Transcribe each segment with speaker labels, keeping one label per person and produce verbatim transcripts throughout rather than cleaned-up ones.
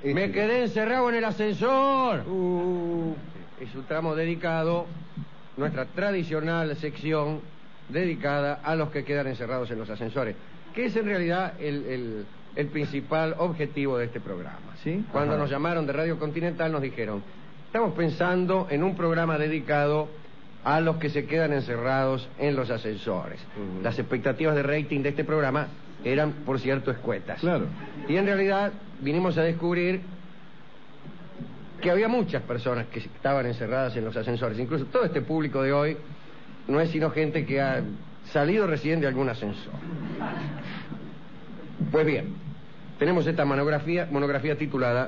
Speaker 1: Este...
Speaker 2: Me quedé encerrado en el ascensor.
Speaker 1: Uh...
Speaker 2: Es un tramo dedicado, nuestra tradicional sección dedicada a los que quedan encerrados en los ascensores, que es en realidad el, el, el principal objetivo de este programa.
Speaker 1: ¿Sí?
Speaker 2: Cuando
Speaker 1: Ajá.
Speaker 2: nos llamaron de Radio Continental nos dijeron, estamos pensando en un programa dedicado a los que se quedan encerrados en los ascensores. Uh-huh. Las expectativas de rating de este programa eran, por cierto, escuetas.
Speaker 1: Claro.
Speaker 2: Y en realidad vinimos a descubrir que había muchas personas que estaban encerradas en los ascensores. Incluso todo este público de hoy no es sino gente que ha salido recién de algún ascensor. Pues bien, tenemos esta monografía, monografía titulada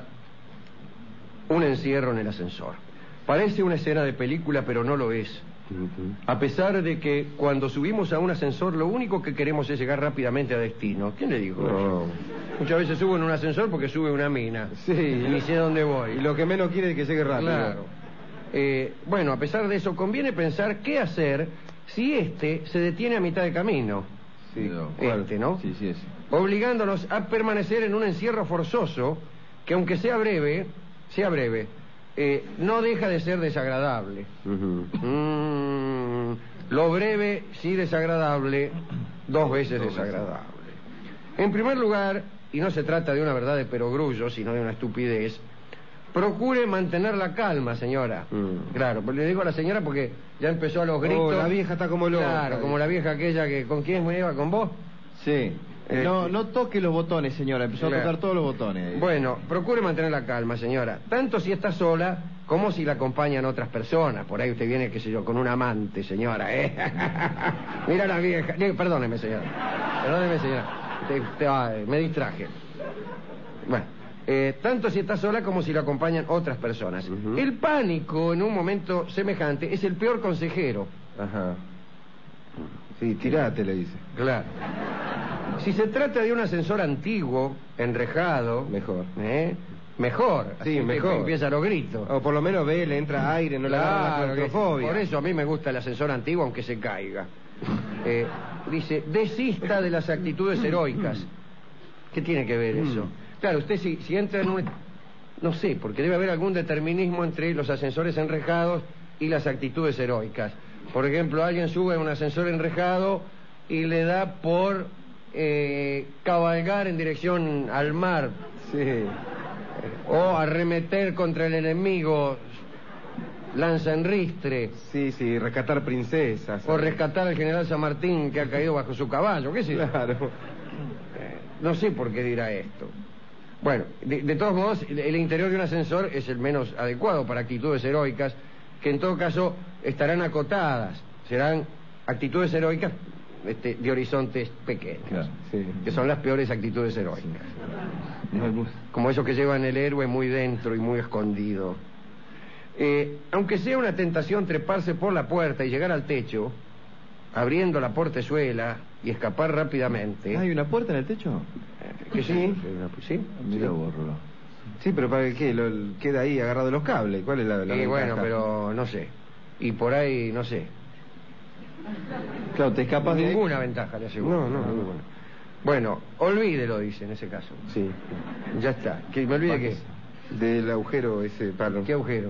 Speaker 2: Un encierro en el ascensor. Parece una escena de película, pero no lo es. A pesar de que cuando subimos a un ascensor lo único que queremos es llegar rápidamente a destino. ¿Quién le dijo?
Speaker 1: No.
Speaker 2: Muchas veces subo en un ascensor porque sube una mina.
Speaker 1: Sí.
Speaker 2: Y ni sé dónde voy.
Speaker 1: Y lo que menos quiere es que llegue rápido.
Speaker 2: Claro. Eh, bueno, a pesar de eso, conviene pensar qué hacer si este se detiene a mitad de camino.
Speaker 1: Sí.
Speaker 2: Este, ¿no?
Speaker 1: Sí, sí, sí.
Speaker 2: Obligándonos a permanecer en un encierro forzoso que, aunque sea breve, sea breve, eh, no deja de ser desagradable.
Speaker 1: Uh-huh.
Speaker 2: Mm, lo breve, sí desagradable, dos veces desagradable. En primer lugar, y no se trata de una verdad de perogrullo, sino de una estupidez, procure mantener la calma, señora.
Speaker 1: Mm.
Speaker 2: Claro, pues le digo a la señora porque ya empezó a los gritos.
Speaker 1: Oh, la vieja está como loca.
Speaker 2: Claro, como la vieja aquella que... ¿Con quién me iba? ¿Con vos?
Speaker 1: Sí.
Speaker 2: Eh,
Speaker 1: no, no toque los botones, señora. Empezó
Speaker 2: claro.
Speaker 1: a tocar todos los botones.
Speaker 2: Bueno, procure mantener la calma, señora. Tanto si está sola como si la acompañan otras personas. Por ahí usted viene, qué sé yo, con un amante, señora, ¿eh? Mira la vieja. Perdóneme, señora. Perdóneme, señora. Te, te, ay, me distraje. Bueno, eh, tanto si está sola como si la acompañan otras personas. Uh-huh. El pánico en un momento semejante es el peor consejero.
Speaker 1: Ajá. Sí, tirate, le dice.
Speaker 2: Claro. Si se trata de un ascensor antiguo, enrejado...
Speaker 1: Mejor.
Speaker 2: ¿eh? Mejor.
Speaker 1: Sí,
Speaker 2: así
Speaker 1: mejor.
Speaker 2: Que empieza los gritos.
Speaker 1: O por lo menos ve, le entra aire, no le agarra la
Speaker 2: Claro, que-
Speaker 1: claustrofobia.
Speaker 2: por eso a mí me gusta el ascensor antiguo, aunque se caiga. Eh, dice, desista de las actitudes heroicas. ¿Qué tiene que ver eso?
Speaker 1: Mm.
Speaker 2: Claro, usted si, si entra en un... No sé, porque debe haber algún determinismo entre los ascensores enrejados y las actitudes heroicas. Por ejemplo, alguien sube a un ascensor enrejado y le da por eh, cabalgar en dirección al mar.
Speaker 1: Sí.
Speaker 2: O arremeter contra el enemigo, lanza en ristre.
Speaker 1: Sí, sí, rescatar princesas.
Speaker 2: O rescatar al general San Martín que ha caído bajo su caballo, qué sé yo.
Speaker 1: Claro.
Speaker 2: Eh, no sé por qué dirá esto. Bueno, de, de todos modos, el, el interior de un ascensor es el menos adecuado para actitudes heroicas, que en todo caso estarán acotadas. Serán actitudes heroicas este, de horizontes pequeños.
Speaker 1: Claro, sí.
Speaker 2: Que son las peores actitudes heroicas. Como esos que llevan el héroe muy dentro y muy escondido. Eh, aunque sea una tentación treparse por la puerta y llegar al techo, abriendo la portezuela y escapar rápidamente.
Speaker 1: ¿Hay una puerta en el techo?
Speaker 2: Eh, que sí, sí.
Speaker 1: Mira, borro. Sí, pero ¿para qué? Lo, queda ahí agarrado los cables. ¿Cuál es la, la
Speaker 2: Y
Speaker 1: ventaja?
Speaker 2: bueno, pero no sé. Y por ahí, no sé.
Speaker 1: Claro, te escapas de...
Speaker 2: Ninguna ventaja, le aseguro.
Speaker 1: No, no, ninguna.
Speaker 2: Bueno, olvídelo, dice en ese caso.
Speaker 1: Sí.
Speaker 2: Ya está. Que me olvide que...
Speaker 1: Del agujero ese palo.
Speaker 2: ¿Qué agujero?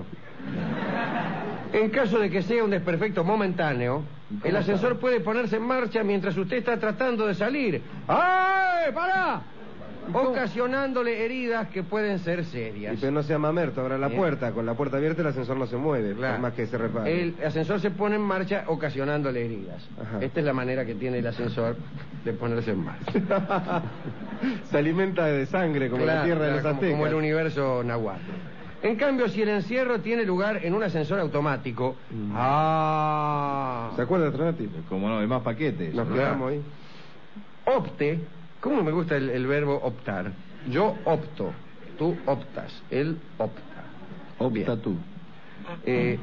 Speaker 2: En caso de que sea un desperfecto momentáneo, el ascensor sabe? puede ponerse en marcha mientras usted está tratando de salir. ¡Ay, pará! Ocasionándole heridas que pueden ser serias.
Speaker 1: Y pero no sea mamerto, abra la
Speaker 2: Bien.
Speaker 1: puerta. Con la puerta abierta el ascensor no se mueve,
Speaker 2: Claro.
Speaker 1: por más que se repare.
Speaker 2: El ascensor se pone en marcha ocasionándole heridas.
Speaker 1: Ajá.
Speaker 2: Esta es la manera que tiene el ascensor de ponerse en marcha.
Speaker 1: Se alimenta de sangre como
Speaker 2: Claro,
Speaker 1: la tierra de
Speaker 2: claro,
Speaker 1: los
Speaker 2: como,
Speaker 1: aztecas.
Speaker 2: como el universo nahuatl. En cambio, si el encierro tiene lugar en un ascensor automático...
Speaker 1: Mm.
Speaker 2: ¡Ah!
Speaker 1: ¿Se acuerda de Tronati?
Speaker 3: Como no, hay más paquetes.
Speaker 1: Nos quedamos ahí.
Speaker 2: Opte, ¿cómo me gusta el, el verbo optar? Yo opto, tú optas, él opta.
Speaker 3: Opta
Speaker 2: Bien.
Speaker 3: tú.
Speaker 2: Eh,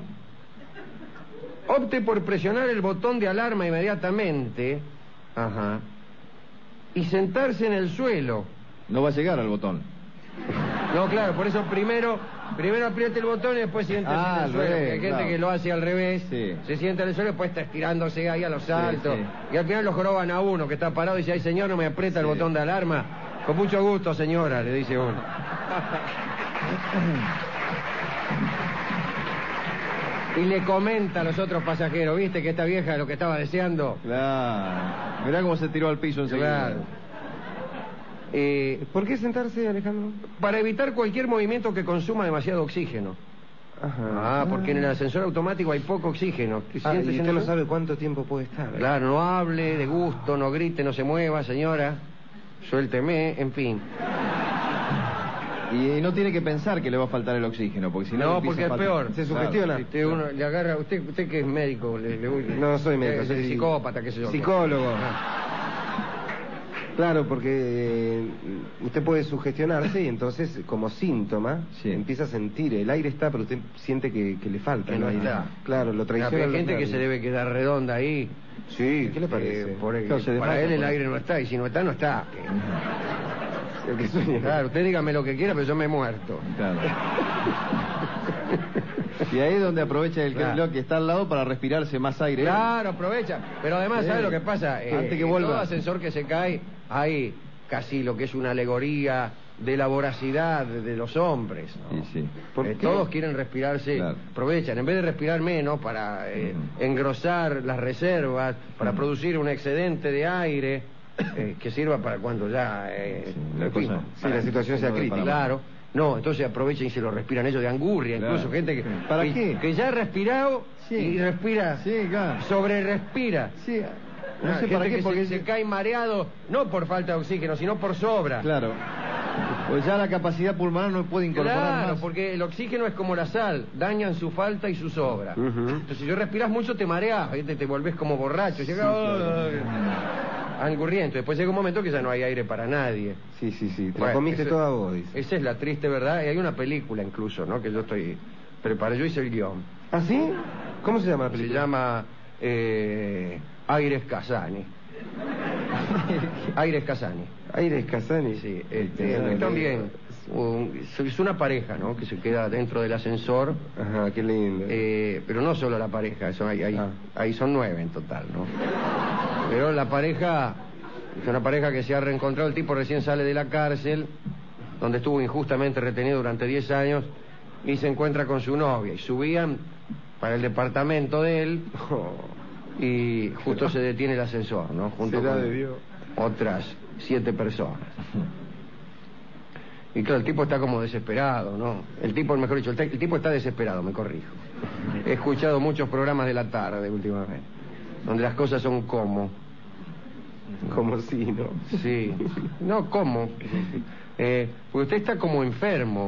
Speaker 2: opte por presionar el botón de alarma inmediatamente, ajá, y sentarse en el suelo.
Speaker 3: No va a llegar al botón.
Speaker 2: No, claro, por eso primero, primero apriete el botón y después siéntese
Speaker 1: Ah,
Speaker 2: en el
Speaker 1: al
Speaker 2: suelo.
Speaker 1: revés,
Speaker 2: Hay gente
Speaker 1: claro.
Speaker 2: que lo hace al revés,
Speaker 3: Sí.
Speaker 2: se sienta en el suelo y después está estirándose ahí a los saltos.
Speaker 1: sí.
Speaker 2: Y al final lo joroban a uno que está parado y dice, ay señor, no me aprieta el
Speaker 1: Sí.
Speaker 2: botón de alarma. Con mucho gusto, señora, le dice uno. Y le comenta a los otros pasajeros, ¿viste que esta vieja lo que estaba deseando?
Speaker 3: Claro. Mirá cómo se tiró al piso enseguida.
Speaker 2: Claro. Eh,
Speaker 1: ¿Por qué sentarse, Alejandro?
Speaker 2: para evitar cualquier movimiento que consuma demasiado oxígeno.
Speaker 1: Ajá.
Speaker 2: Ah, porque en el ascensor automático hay poco oxígeno.
Speaker 1: Ah, y
Speaker 2: Siéntese en
Speaker 1: usted
Speaker 2: el-
Speaker 1: no sabe cuánto tiempo puede estar.
Speaker 2: Claro, no hable de gusto, no grite, no se mueva, señora. Suélteme, en fin.
Speaker 3: Y no tiene que pensar que le va a faltar el oxígeno, porque si no...
Speaker 2: No,
Speaker 3: le empieza
Speaker 2: porque
Speaker 3: a
Speaker 2: es
Speaker 3: faltar.
Speaker 2: peor.
Speaker 1: Se sugestiona.
Speaker 2: Si usted, uno le agarra, usted, usted que es médico, le, le-
Speaker 1: No soy médico,
Speaker 2: eh,
Speaker 1: soy
Speaker 2: psicópata, qué sé yo.
Speaker 1: psicólogo.
Speaker 2: Ah.
Speaker 1: Claro, porque eh, usted puede sugestionarse y entonces, como síntoma,
Speaker 3: Sí.
Speaker 1: empieza a sentir, el aire está, pero usted siente que, que le falta
Speaker 2: Que
Speaker 1: el
Speaker 2: no
Speaker 1: aire.
Speaker 2: está.
Speaker 1: Claro, lo
Speaker 2: Ah,
Speaker 1: traiciona.
Speaker 2: pero hay
Speaker 1: los
Speaker 2: gente que
Speaker 1: nervios.
Speaker 2: se debe quedar redonda ahí.
Speaker 1: Sí, ¿qué le parece?
Speaker 2: Eh, por el-
Speaker 3: Claro, se
Speaker 2: para
Speaker 3: desmaya
Speaker 2: él el
Speaker 3: por ahí.
Speaker 2: aire no está, y si no está, no está.
Speaker 1: El que sueña.
Speaker 2: Claro, usted dígame lo que quiera, pero yo me he muerto.
Speaker 3: Claro. Y ahí es donde aprovecha el
Speaker 2: Claro.
Speaker 3: lo que está al lado para respirarse más aire.
Speaker 2: Claro, aprovecha. Pero además,
Speaker 3: Sí.
Speaker 2: ¿sabe lo que pasa? Eh,
Speaker 3: Antes que
Speaker 2: en
Speaker 3: vuelva.
Speaker 2: todo ascensor que se cae, hay casi lo que es una alegoría de la voracidad de, de los hombres, ¿no?
Speaker 3: Sí, sí.
Speaker 1: ¿Por
Speaker 2: Eh,
Speaker 1: qué?
Speaker 2: todos quieren respirarse,
Speaker 3: Claro.
Speaker 2: aprovechan, en vez de respirar menos para eh,
Speaker 3: Ujú.
Speaker 2: engrosar las reservas, para
Speaker 3: Ujú.
Speaker 2: producir un excedente de aire eh, que sirva para cuando ya... eh,
Speaker 3: Sí, la
Speaker 2: en fin,
Speaker 3: cosa-
Speaker 1: Sí, la situación sea
Speaker 3: Para-
Speaker 1: crítica.
Speaker 2: Claro. No, entonces aprovechan y se lo respiran ellos de angurria,
Speaker 3: Claro.
Speaker 2: incluso gente que...
Speaker 3: ¿Para
Speaker 2: que,
Speaker 3: qué?
Speaker 2: que ya ha respirado
Speaker 3: Sí.
Speaker 2: y respira,
Speaker 3: Sí, claro.
Speaker 2: sobre respira.
Speaker 3: Sí. No
Speaker 2: Ah,
Speaker 3: sé
Speaker 2: gente
Speaker 3: para qué,
Speaker 2: que
Speaker 3: porque...
Speaker 2: se, se cae mareado, no por falta de oxígeno, sino por sobra.
Speaker 3: Claro. Pues ya la capacidad pulmonar no puede incorporar
Speaker 2: Claro,
Speaker 3: más.
Speaker 2: porque el oxígeno es como la sal, dañan su falta y su sobra.
Speaker 1: Ujú.
Speaker 2: Entonces, si yo respiras mucho, te mareas, ¿viste? Te volvés como borracho, llega angurriento. Después llega un momento que ya no hay aire para nadie.
Speaker 1: Sí, sí, sí. Te
Speaker 2: Bueno,
Speaker 1: la comiste
Speaker 2: eso-
Speaker 1: toda vos, dice.
Speaker 2: Esa es la triste verdad. Y hay una película incluso, ¿no? Que yo estoy preparando. Yo hice el guión.
Speaker 1: ¿Ah, sí? ¿Cómo se llama la
Speaker 2: Se
Speaker 1: película?
Speaker 2: llama eh, Aires Casani. Aires Casani.
Speaker 1: Aires Casani.
Speaker 2: Sí, este,
Speaker 1: Bueno,
Speaker 2: también un- es una pareja, ¿no? Que se queda dentro del ascensor,
Speaker 1: Ajá, qué lindo.
Speaker 2: eh, pero no solo la pareja, eso hay, hay-
Speaker 1: Ah.
Speaker 2: ahí son nueve en total, ¿no? Pero la pareja es una pareja que se ha reencontrado, el tipo recién sale de la cárcel, donde estuvo injustamente retenido durante diez años, y se encuentra con su novia, y subían para el departamento de él, y justo se detiene el ascensor, ¿no? Junto
Speaker 1: Será
Speaker 2: con
Speaker 1: de Dios.
Speaker 2: otras siete personas. Y claro, el tipo está como desesperado, ¿no? El tipo, mejor dicho, el, te- el tipo está desesperado, me corrijo. He escuchado muchos programas de la tarde últimamente, donde las cosas son como.
Speaker 1: Como si, ¿no?
Speaker 2: Sí. No, ¿cómo? Eh, porque usted está como enfermo.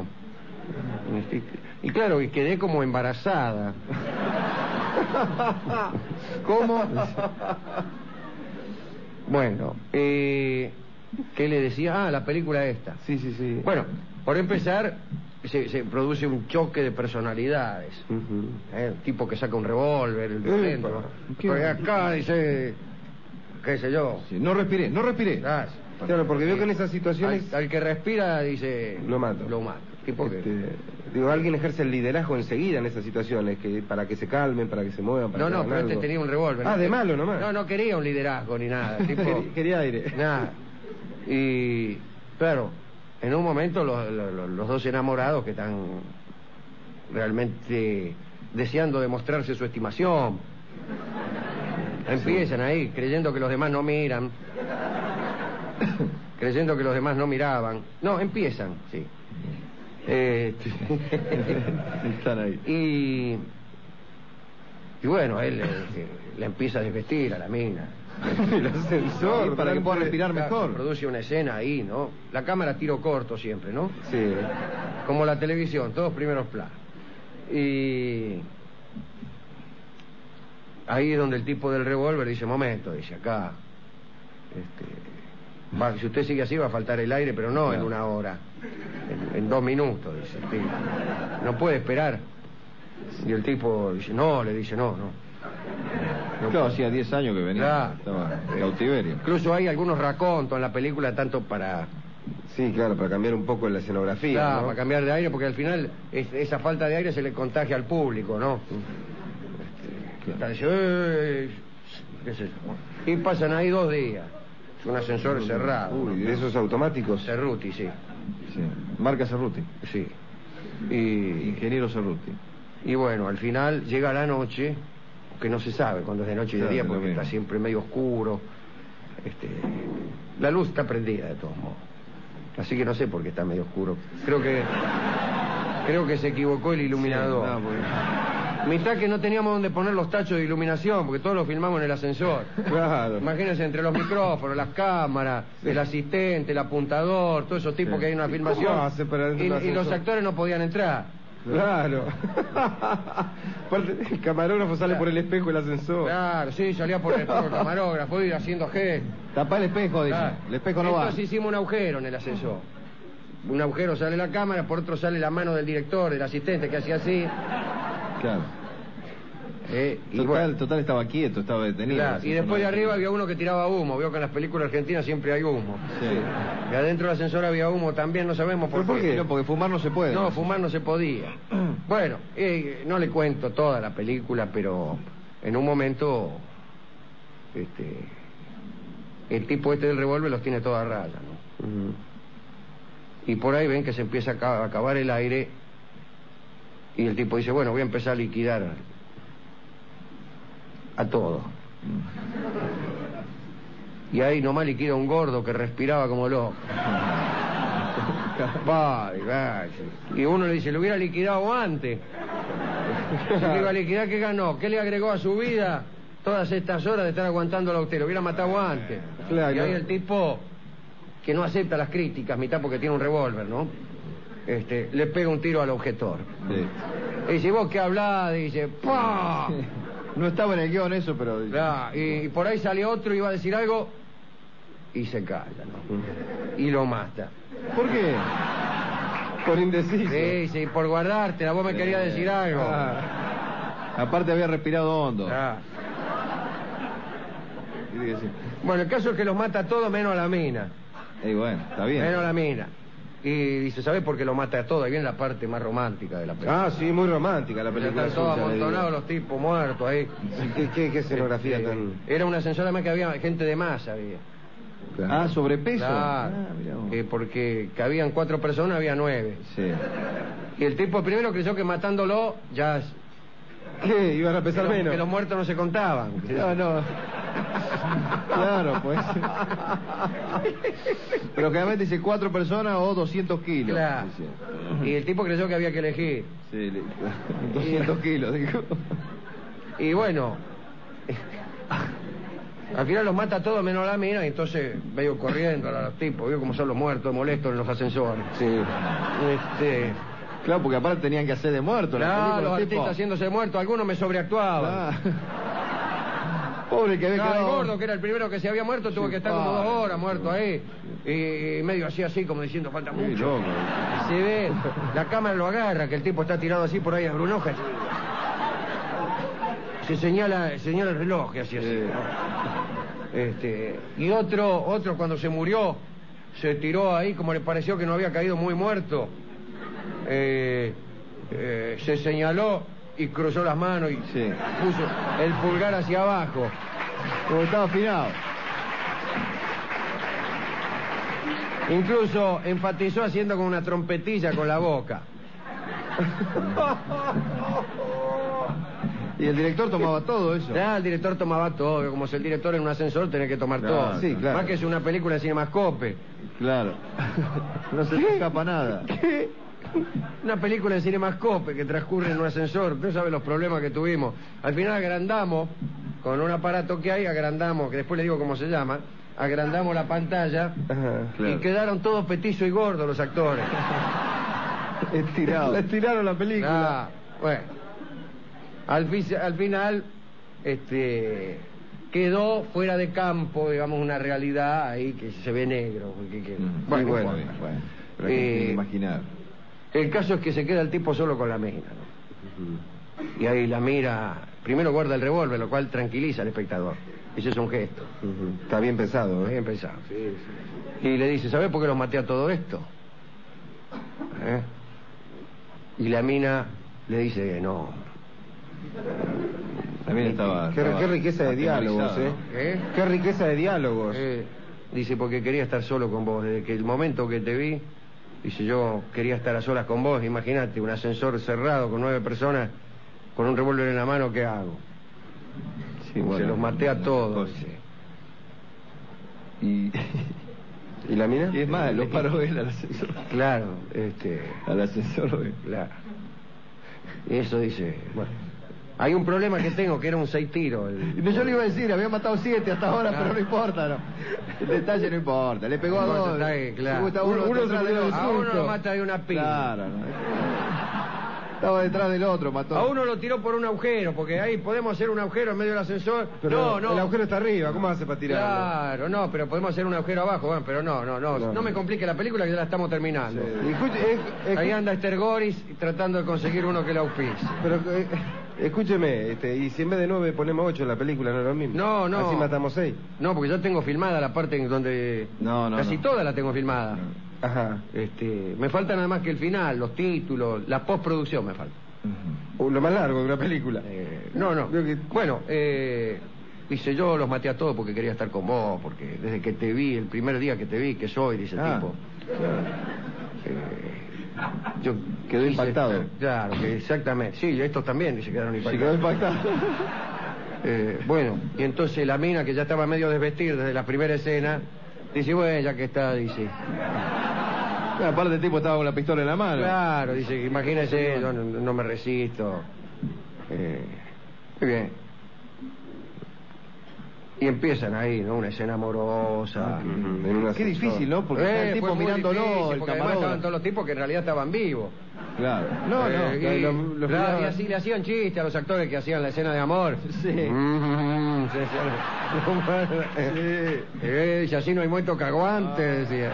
Speaker 2: Y claro, y quedé como embarazada. ¿Cómo? Bueno, eh, ¿qué le decía? Ah, la película esta.
Speaker 1: Sí, sí, sí.
Speaker 2: Bueno, por empezar, se, se produce un choque de personalidades.
Speaker 1: Ujú.
Speaker 2: ¿Eh? El tipo que saca un revólver, el violento.
Speaker 1: Epa, ¿qué?
Speaker 2: Porque acá dice, qué sé yo.
Speaker 3: Sí, no respiré, no respiré.
Speaker 2: Ah,
Speaker 1: Claro, porque veo que en esas situaciones...
Speaker 2: Al, al que respira dice...
Speaker 1: Lo mato.
Speaker 2: Lo mato. Tipo que...
Speaker 1: Este, digo, alguien ejerce el liderazgo enseguida en esas situaciones, que para que se calmen, para que se muevan, para
Speaker 2: No,
Speaker 1: que
Speaker 2: no,
Speaker 1: hagan
Speaker 2: pero este
Speaker 1: algo.
Speaker 2: tenía un revólver.
Speaker 1: Ah,
Speaker 2: ¿no?
Speaker 1: de malo nomás.
Speaker 2: No, no quería un liderazgo ni nada. Tipo,
Speaker 1: Quería- Quería aire.
Speaker 2: nada. Y, claro, en un momento los, los, los dos enamorados que están realmente deseando demostrarse su estimación, empiezan ahí, creyendo que los demás no miran, creyendo que los demás no miraban. No, empiezan, sí. Este,
Speaker 3: Están ahí.
Speaker 2: y, y bueno, él le, le empieza a desvestir a la mina.
Speaker 1: El ascensor.
Speaker 3: Sí, para que pueda
Speaker 1: delante-
Speaker 3: respirar mejor.
Speaker 2: Se produce una escena ahí, ¿no? La cámara tiro corto siempre, ¿no?
Speaker 1: Sí.
Speaker 2: Como la televisión, todos primeros planos. Y ahí es donde el tipo del revólver dice, momento, dice, acá, este, va, si usted sigue así va a faltar el aire, pero no en
Speaker 3: Claro.
Speaker 2: una hora, en, en dos minutos, dice el tipo. No puede esperar. Y el tipo dice, no, le dice, no, no. No
Speaker 3: Claro,
Speaker 2: puede.
Speaker 3: hacía diez años que venía.
Speaker 2: Claro.
Speaker 3: Estaba en cautiverio.
Speaker 2: Incluso hay algunos racontos en la película, tanto para...
Speaker 1: Sí, claro, para cambiar un poco la escenografía,
Speaker 2: Claro,
Speaker 1: ¿no?
Speaker 2: para cambiar de aire, porque al final es- esa falta de aire se le contagia al público, ¿no? Este, está diciendo, "Eh", qué sé yo. Y pasan ahí dos días. Es un ascensor cerrado.
Speaker 1: Uy, de esos automáticos.
Speaker 2: Cerruti, sí.
Speaker 3: Sí. Marca Cerruti.
Speaker 2: Sí. Y,
Speaker 3: Ingeniero Cerruti.
Speaker 2: y bueno, al final llega la noche, que no se sabe cuando es de noche y de
Speaker 3: Claro,
Speaker 2: día,
Speaker 3: lo
Speaker 2: porque
Speaker 3: mismo.
Speaker 2: está siempre medio oscuro. Este, la luz está prendida de todos modos. Así que no sé por qué está medio oscuro. Creo que creo que se equivocó el iluminador.
Speaker 3: Sí, no, porque-
Speaker 2: Mitad que no teníamos donde poner los tachos de iluminación, porque todos lo filmamos en el ascensor.
Speaker 1: Claro.
Speaker 2: Imagínense, entre los micrófonos, las cámaras, el asistente, el apuntador, todos esos tipos
Speaker 3: Sí.
Speaker 2: que hay en una
Speaker 1: ¿Y
Speaker 2: filmación.
Speaker 1: cómo hace para dentro
Speaker 2: y,
Speaker 1: del
Speaker 2: y los
Speaker 1: ascensor?
Speaker 2: actores no podían entrar.
Speaker 1: Claro. Aparte, el camarógrafo sale
Speaker 2: Claro.
Speaker 1: por el espejo del ascensor.
Speaker 2: Claro, sí, salía por el espejo el camarógrafo, ir haciendo gestos.
Speaker 3: Tapa el espejo, dice.
Speaker 2: Claro.
Speaker 3: El espejo no va.
Speaker 2: Entonces hicimos un agujero en el ascensor. Un agujero sale la cámara, por otro sale la mano del director, del asistente que hacía así.
Speaker 3: Claro.
Speaker 2: eh, y
Speaker 3: Total,
Speaker 2: bueno,
Speaker 3: total estaba quieto, estaba detenido.
Speaker 2: claro,
Speaker 3: Así
Speaker 2: y
Speaker 3: que
Speaker 2: después de
Speaker 3: no-
Speaker 2: arriba había uno que tiraba humo. Vio que en las películas argentinas siempre hay humo.
Speaker 3: Sí.
Speaker 2: Y adentro del ascensor había humo también, no sabemos por,
Speaker 1: ¿Pero por qué?
Speaker 3: No, porque fumar no se puede.
Speaker 2: No, fumar no se podía. Bueno, eh, no le cuento toda la película, pero en un momento este, el tipo este del revólver los tiene toda raya, ¿no?
Speaker 1: Ujú.
Speaker 2: Y por ahí ven que se empieza a aca- a acabar el aire y el tipo dice, bueno, voy a empezar a liquidar a todo. Y ahí nomás liquida un gordo que respiraba como loco. Vaya, vaya. Y uno le dice, lo hubiera liquidado antes. Si lo iba a liquidar, ¿qué ganó? ¿Qué le agregó a su vida todas estas horas de estar aguantándolo a usted? Lo hubiera matado antes.
Speaker 1: Claro.
Speaker 2: Y ahí el tipo, que no acepta las críticas, mitad porque tiene un revólver, ¿no? Este, le pega un tiro al objetor.
Speaker 3: Sí.
Speaker 2: Y dice, ¿vos qué hablás? Dice, ¡pah!
Speaker 3: No estaba en el guión eso, pero...
Speaker 2: Claro, y, y por ahí sale otro y iba a decir algo y se calla, ¿no? Y lo mata.
Speaker 3: ¿Por qué?
Speaker 1: Por indeciso.
Speaker 2: Sí, sí, por guardártela, vos me querías decir algo.
Speaker 1: Ah.
Speaker 3: Aparte había respirado hondo.
Speaker 2: Ah.
Speaker 3: Tiene que ser.
Speaker 2: Bueno, el caso es que los mata a todos menos a la mina.
Speaker 3: Eh, bueno, está bien.
Speaker 2: Menos a la mina. Y dice, ¿sabés por qué lo mata a todos? Ahí viene la parte más romántica de la película.
Speaker 1: Ah, sí, muy romántica la
Speaker 2: Ya
Speaker 1: película.
Speaker 2: están todos
Speaker 1: suya, le digo.
Speaker 2: amontonados los tipos muertos ahí.
Speaker 1: Sí, ¿Qué, qué, qué escenografía
Speaker 2: Este,
Speaker 1: tan...?
Speaker 2: Era un ascensor además que había gente de más, había.
Speaker 3: Ah, sobrepeso.
Speaker 2: Claro,
Speaker 3: Ah, mirá vos.
Speaker 2: eh, porque cabían cuatro personas, había nueve.
Speaker 3: Sí.
Speaker 2: Y el tipo primero creyó que matándolo ya...
Speaker 1: ¿Qué? ¿Iban a
Speaker 2: Que
Speaker 1: pesar
Speaker 2: los,
Speaker 1: menos?
Speaker 2: que los muertos no se contaban.
Speaker 3: No, no. Claro, pues. Pero generalmente dice cuatro personas o doscientos kilos.
Speaker 2: Claro.
Speaker 3: Dice.
Speaker 2: Y el tipo creyó que había que elegir.
Speaker 3: Sí, le- doscientos kilos, digo.
Speaker 2: Y bueno, al final los mata a todos menos a la mina, y entonces veo corriendo a los tipos, veo cómo son los muertos molestos en los ascensores.
Speaker 1: Sí.
Speaker 2: Este,
Speaker 3: Claro, porque aparte tenían que hacer de muerto. la
Speaker 2: claro,
Speaker 3: película,
Speaker 2: los
Speaker 3: tipo.
Speaker 2: artistas haciéndose muertos, algunos me sobreactuaban.
Speaker 3: Ah. Pobre que había
Speaker 2: Claro, el
Speaker 3: quedado...
Speaker 2: gordo, que era el primero que se había muerto, tuvo
Speaker 3: Sí,
Speaker 2: que estar como dos
Speaker 3: padre.
Speaker 2: horas muerto ahí. Y, y medio así, así, como diciendo, falta
Speaker 3: Muy
Speaker 2: mucho.
Speaker 3: loco.
Speaker 2: Se ve, la cámara lo agarra, que el tipo está tirado así por ahí a Brunoja. Se señala, se señala el reloj, que así así.
Speaker 3: Sí.
Speaker 2: ¿no? Este, y otro, otro cuando se murió, se tiró ahí, como le pareció que no había caído muy muerto. Eh, eh, se señaló y cruzó las manos y
Speaker 3: Sí.
Speaker 2: puso el pulgar hacia abajo.
Speaker 3: Como estaba afinado.
Speaker 2: Incluso enfatizó haciendo con una trompetilla con la boca.
Speaker 3: Y el director tomaba todo eso.
Speaker 2: Ya, el director tomaba todo, como si el director en un ascensor tenía que tomar
Speaker 3: Claro,
Speaker 2: todo.
Speaker 3: sí,
Speaker 1: claro.
Speaker 2: Más que es una película de Cinemascope.
Speaker 3: Claro. No se te escapa nada.
Speaker 2: Una película de Cinemascope que transcurre en un ascensor. Usted sabe los problemas que tuvimos. Al final agrandamos, con un aparato que hay, agrandamos, que después le digo cómo se llama, agrandamos la pantalla.
Speaker 1: Ajá.
Speaker 3: Claro.
Speaker 2: Y quedaron todos petizos y gordos los actores.
Speaker 3: Estirado.
Speaker 1: Le estiraron la película.
Speaker 2: Ah, bueno. Al, fi- al final, este, quedó fuera de campo, digamos, una realidad ahí que se ve negro. Que, que-
Speaker 3: Mm,
Speaker 2: bueno,
Speaker 3: sí, bueno,
Speaker 2: no
Speaker 3: bien,
Speaker 2: importa.
Speaker 3: bueno. Pero hay que-
Speaker 2: Eh,
Speaker 3: hay que imaginar.
Speaker 2: El caso es que se queda el tipo solo con la mina, ¿no?
Speaker 1: Ujú.
Speaker 2: Y ahí la mira, primero guarda el revólver, lo cual tranquiliza al espectador. Ese es un gesto.
Speaker 1: Ujú. Está bien pensado, ¿eh?
Speaker 2: Bien pensado. Y le dice, ¿sabés por qué los maté a todo esto? ¿Eh? Y la mina le dice, no.
Speaker 3: También estaba...
Speaker 1: Qué,
Speaker 3: estaba
Speaker 1: qué riqueza de diálogos,
Speaker 3: atemorizado,
Speaker 1: ¿eh?
Speaker 3: ¿no?
Speaker 2: ¿Qué?
Speaker 1: Qué riqueza de diálogos.
Speaker 2: Eh, dice, porque quería estar solo con vos. Desde que el momento que te vi, Dice, yo quería estar a solas con vos, imagínate, un ascensor cerrado con nueve personas, con un revólver en la mano, ¿qué hago?
Speaker 3: Sí, bueno,
Speaker 2: Se los maté a todos.
Speaker 3: cosa.
Speaker 2: Dice.
Speaker 3: Y,
Speaker 1: ¿Y la mina?
Speaker 3: y es más, lo paró él al ascensor.
Speaker 2: Claro, este...
Speaker 3: Al ascensor, él.
Speaker 2: Claro. Y eso dice, bueno... Hay un problema que tengo, que era un seis tiros. El...
Speaker 3: Y yo le iba a decir, había matado siete hasta ahora,
Speaker 2: Claro.
Speaker 3: pero no importa, no. El detalle no importa. Le pegó a
Speaker 2: No,
Speaker 3: dos.
Speaker 2: está ahí, claro.
Speaker 3: Le gusta uno,
Speaker 1: Uno
Speaker 3: detrás
Speaker 1: se
Speaker 3: del
Speaker 1: murió de
Speaker 3: otro.
Speaker 2: A uno
Speaker 1: susto.
Speaker 2: lo mata de una pila.
Speaker 3: Claro, no. Estaba detrás del otro, mató.
Speaker 2: A uno lo tiró por un agujero, porque ahí podemos hacer un agujero en medio del ascensor.
Speaker 1: Pero
Speaker 2: no, no.
Speaker 1: el agujero está arriba, ¿cómo hace para tirarlo?
Speaker 2: Claro, no, pero podemos hacer un agujero abajo, bueno, pero no, no, no, no,
Speaker 1: No.
Speaker 2: me complique la película que ya la estamos terminando.
Speaker 1: Sí. Escuche, es- es-
Speaker 2: Ahí anda Esther Goris tratando de conseguir uno que la auspicie.
Speaker 1: Pero eh, escúcheme, este, y si en vez de nueve ponemos ocho en la película, ¿no es lo mismo?
Speaker 2: No, no.
Speaker 1: Así matamos seis.
Speaker 2: No, porque yo tengo filmada la parte en donde...
Speaker 3: No, no,
Speaker 2: Casi
Speaker 3: no.
Speaker 2: toda la tengo filmada.
Speaker 1: Ajá.
Speaker 2: Este, me falta nada más que el final, los títulos, la postproducción me falta.
Speaker 3: Ujú.
Speaker 1: Uh, lo más largo de una película.
Speaker 2: Eh, no, no.
Speaker 1: Creo que-
Speaker 2: Bueno, eh, dice, yo los maté a todos porque quería estar con vos, porque desde que te vi, el primer día que te vi, que soy, dice el
Speaker 3: Ah,
Speaker 2: tipo. Eh, yo
Speaker 3: Quedó
Speaker 2: quise
Speaker 3: impactado.
Speaker 2: estar- claro, que exactamente. Sí, estos también, dice, quedaron
Speaker 3: Se
Speaker 2: impactados.
Speaker 3: quedó impactado.
Speaker 2: Eh, bueno, y entonces la mina, que ya estaba medio desvestir desde la primera escena, dice, bueno, ya que está, dice.
Speaker 3: Bueno, aparte el tipo estaba con la pistola en la mano.
Speaker 2: Claro, dice, imagínese, yo no, no me resisto. Eh, muy bien. Y empiezan ahí, ¿no? Una escena amorosa.
Speaker 1: Ujú, en un
Speaker 3: Qué
Speaker 1: ascensor.
Speaker 3: difícil, ¿no? Porque está
Speaker 2: Eh,
Speaker 3: el tipo
Speaker 2: fue muy
Speaker 3: mirándolo,
Speaker 2: difícil,
Speaker 3: el
Speaker 2: porque además
Speaker 3: camarógrafo.
Speaker 2: estaban todos los tipos que en realidad estaban vivos.
Speaker 3: Claro. No, no.
Speaker 2: Eh,
Speaker 1: claro,
Speaker 2: y,
Speaker 1: lo- lo
Speaker 2: claro,
Speaker 1: miraban.
Speaker 2: y así le hacían chiste a los actores que hacían la escena de amor.
Speaker 3: Sí.
Speaker 2: Mm, sí, sí.
Speaker 3: Sí.
Speaker 2: Eh, dice, así no hay muerto que aguante, decía.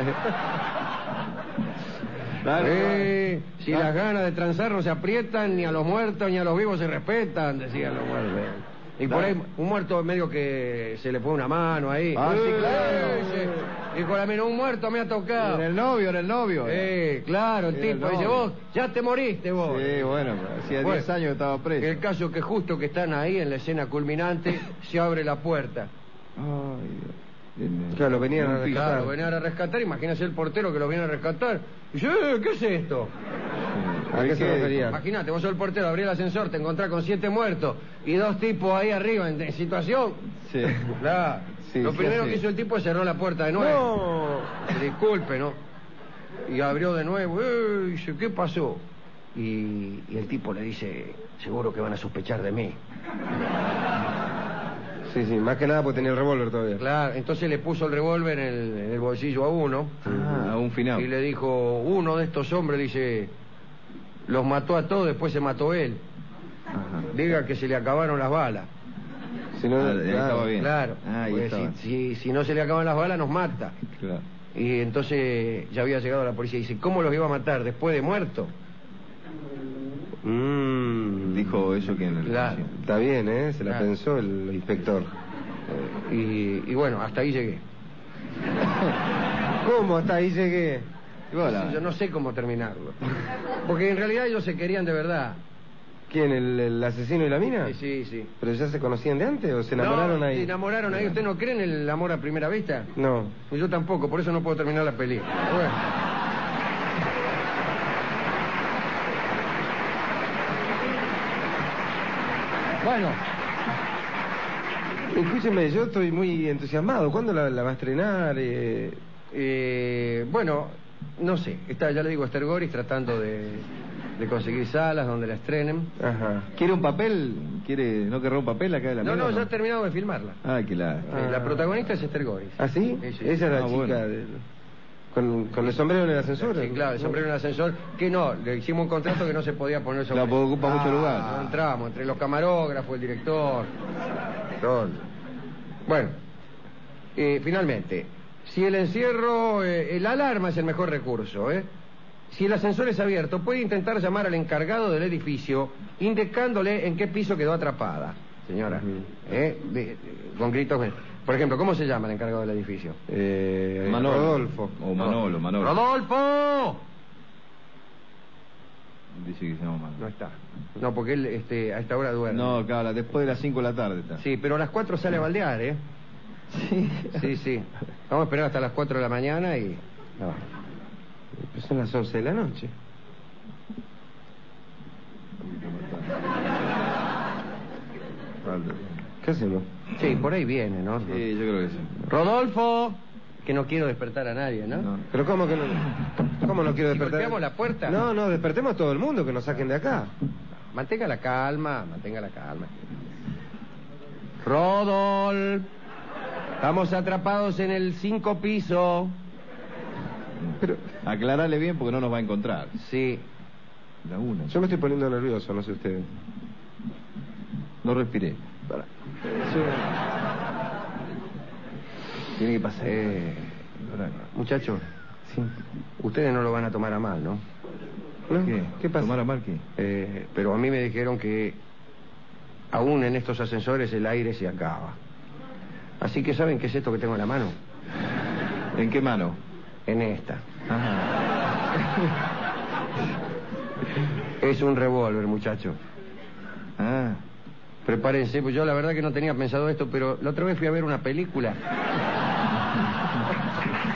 Speaker 3: Claro,
Speaker 2: Eh,
Speaker 3: claro.
Speaker 2: si
Speaker 3: Ah.
Speaker 2: las ganas de transar no se aprietan, ni a los muertos ni a los vivos se respetan, decían los muertos. Y por
Speaker 3: Claro.
Speaker 2: ahí, un muerto medio que se le fue una mano ahí.
Speaker 3: Ah, sí,
Speaker 2: Eh,
Speaker 3: claro.
Speaker 2: dice, dijo la mina, un muerto me ha tocado.
Speaker 3: Era el novio, era el novio.
Speaker 2: Eh, claro, el
Speaker 3: Era el
Speaker 2: tipo dice,
Speaker 3: novio.
Speaker 2: vos ya te moriste vos.
Speaker 3: Sí, bueno, hacía
Speaker 2: Bueno.
Speaker 3: diez años que estaba preso.
Speaker 2: El caso que justo que están ahí en la escena culminante, se abre la puerta.
Speaker 3: Ay, Dios. En-
Speaker 1: Claro, lo venían
Speaker 3: en un
Speaker 1: a
Speaker 3: piso.
Speaker 1: rescatar.
Speaker 2: Claro, venían a rescatar, imagínese el portero que lo viene a rescatar. Y dice, eh, ¿qué es esto?
Speaker 1: ¿A qué se
Speaker 3: ¿Qué?
Speaker 1: refería?
Speaker 2: Imagínate, vos sos el portero, abrí el ascensor, te encontrás con siete muertos y dos tipos ahí arriba en, en situación.
Speaker 3: Sí.
Speaker 2: Claro.
Speaker 3: Sí,
Speaker 2: Lo
Speaker 3: sí,
Speaker 2: primero
Speaker 3: sí.
Speaker 2: que hizo el tipo es cerró la puerta de nuevo.
Speaker 1: No.
Speaker 2: Disculpe, ¿no? Y abrió de nuevo, eh, dice, ¿qué pasó? Y, y el tipo le dice, seguro que van a sospechar de mí.
Speaker 1: Sí, sí, más que nada porque tenía el revólver todavía.
Speaker 2: Claro, entonces le puso el revólver en el, en el bolsillo a uno.
Speaker 3: Ah, a un final.
Speaker 2: Y le dijo, uno de estos hombres, dice, los mató a todos, después se mató él.
Speaker 3: Ajá.
Speaker 2: Diga que se le acabaron las balas.
Speaker 1: Si no,
Speaker 3: Ah, ahí
Speaker 1: claro.
Speaker 3: estaba bien.
Speaker 2: Claro.
Speaker 3: Ah, ahí
Speaker 2: Porque
Speaker 3: estaba.
Speaker 2: si, si, si no se le acaban las balas, nos mata.
Speaker 3: Claro.
Speaker 2: Y entonces ya había llegado la policía y dice, ¿cómo los iba a matar? ¿Después de muerto?
Speaker 1: Mm,
Speaker 3: Dijo eso que en el
Speaker 2: Claro.
Speaker 3: juicio.
Speaker 1: Está bien, ¿eh? Se la
Speaker 2: Claro.
Speaker 1: pensó el inspector.
Speaker 2: Eh, y, y bueno, hasta ahí llegué.
Speaker 1: ¿Cómo? Hasta ahí llegué.
Speaker 3: Y voilà.
Speaker 2: Yo no sé cómo terminarlo. Porque en realidad ellos se querían de verdad.
Speaker 1: ¿Quién? ¿El, el asesino y la mina?
Speaker 2: Sí, sí, sí.
Speaker 1: ¿Pero ya se conocían de antes o se enamoraron
Speaker 2: No,
Speaker 1: ahí?
Speaker 2: Se enamoraron ahí. ¿Usted no cree en el amor a primera vista?
Speaker 1: No.
Speaker 2: Pues yo tampoco, por eso no puedo terminar la película. Bueno. Bueno,
Speaker 1: Escúcheme, yo estoy muy entusiasmado. ¿Cuándo la, la va a estrenar? Eh,
Speaker 2: eh, bueno, no sé. Está, ya le digo, Esther Goris tratando de, de conseguir salas donde la estrenen.
Speaker 1: Ajá.
Speaker 3: ¿Quiere un papel? ¿Quiere no querrá un papel acá de la
Speaker 2: No,
Speaker 3: mina,
Speaker 2: no, ya he terminado de filmarla.
Speaker 3: Ah, que la...
Speaker 2: Eh, La protagonista es Esther Goris.
Speaker 1: ¿Ah, sí?
Speaker 2: Sí, sí.
Speaker 1: Esa es la
Speaker 3: Ah,
Speaker 1: chica
Speaker 3: bueno.
Speaker 1: del- con, con el sombrero en el ascensor.
Speaker 2: Sí, claro, el sombrero en el ascensor. Que no, le hicimos un contrato que no se podía poner sobre.
Speaker 3: La porque ocupa mucho
Speaker 2: No
Speaker 3: lugar.
Speaker 2: entramos, entre los camarógrafos, el director. Todo. Bueno, eh, finalmente, si el encierro, eh, la alarma es el mejor recurso, ¿eh? Si el ascensor es abierto, puede intentar llamar al encargado del edificio indicándole en qué piso quedó atrapada, señora. ¿Eh? De- de- con gritos. Por ejemplo, ¿cómo se llama el encargado del edificio?
Speaker 1: Eh,
Speaker 3: Manolo.
Speaker 1: Rodolfo.
Speaker 3: O Manolo, Manolo.
Speaker 2: ¡Rodolfo!
Speaker 3: Dice que se llama Manolo.
Speaker 2: No está. No, porque él este, a esta hora duerme.
Speaker 3: No, claro, después de las cinco de la tarde está.
Speaker 2: Sí, pero a las cuatro sale a baldear, ¿eh?
Speaker 3: Sí.
Speaker 2: Sí, sí. Vamos a esperar hasta las cuatro de la mañana y... No.
Speaker 1: Pues son las once de la noche. ¿Qué hacemos?
Speaker 2: Sí, por ahí viene, ¿no?
Speaker 3: Sí, yo creo que sí.
Speaker 2: Rodolfo, que no quiero despertar a nadie, ¿no?
Speaker 3: No.
Speaker 1: ¿Pero cómo que no? ¿Cómo no quiero
Speaker 2: ¿Y
Speaker 1: despertar?
Speaker 2: golpeamos la puerta?
Speaker 1: No, no, despertemos a todo el mundo, que nos saquen de acá.
Speaker 2: Mantenga la calma, mantenga la calma. Rodol, estamos atrapados en el cinco piso.
Speaker 1: Pero
Speaker 3: Aclarale bien porque no nos va a encontrar.
Speaker 2: Sí.
Speaker 3: La una.
Speaker 1: yo me estoy poniendo nervioso, no sé ustedes.
Speaker 3: No respiré.
Speaker 1: Para.
Speaker 3: Tiene que pasar.
Speaker 2: Eh, muchachos,
Speaker 1: Sí.
Speaker 2: ustedes no lo van a tomar a mal, ¿no?
Speaker 1: ¿No?
Speaker 3: ¿Qué?
Speaker 1: ¿Qué pasa?
Speaker 3: ¿Tomar a mal qué?
Speaker 2: Eh, pero a mí me dijeron que aún en estos ascensores el aire se acaba. Así que ¿saben qué es esto que tengo en la mano?
Speaker 3: ¿En qué mano?
Speaker 2: En esta.
Speaker 3: Ajá.
Speaker 2: Es un revólver, muchachos.
Speaker 3: Ah.
Speaker 2: Prepárense, pues yo la verdad que no tenía pensado esto, pero la otra vez fui a ver una película